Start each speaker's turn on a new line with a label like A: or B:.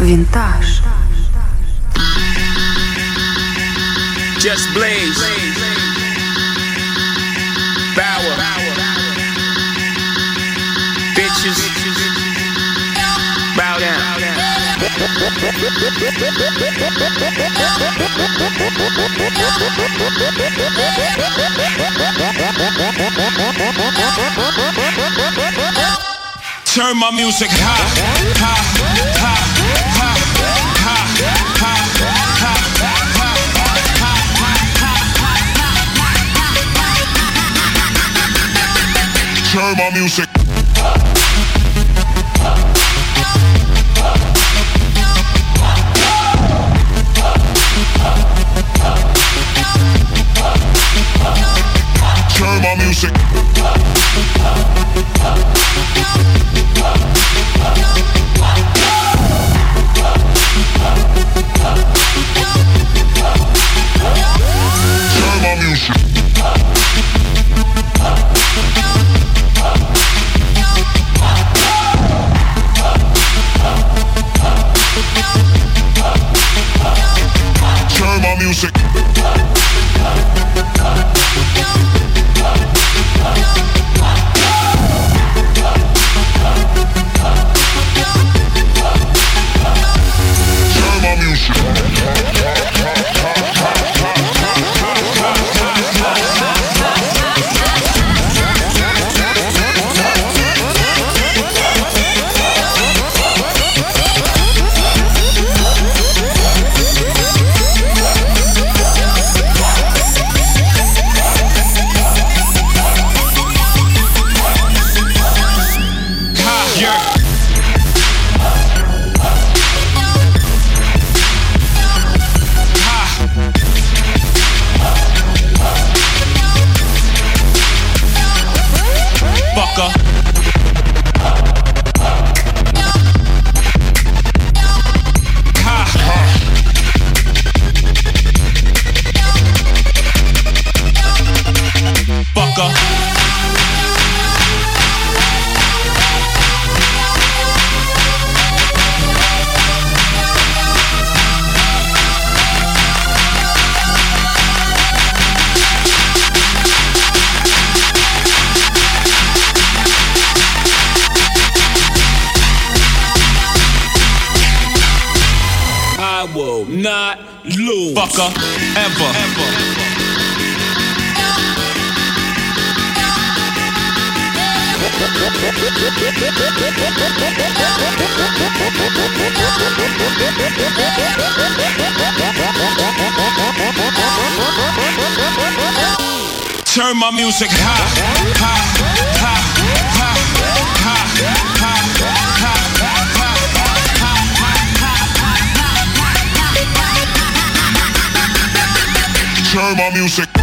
A: Винтаж.
B: Just Blaze, Bauer, bitches, bow down. Turn my music high, high, high, high, high, high, high. Turn my music. Turn my music. Turn my music. Turn my music. Turn my music. Not lose, fucker, ever. Turn my music high, high, high, high, high, high, high. Turn my music.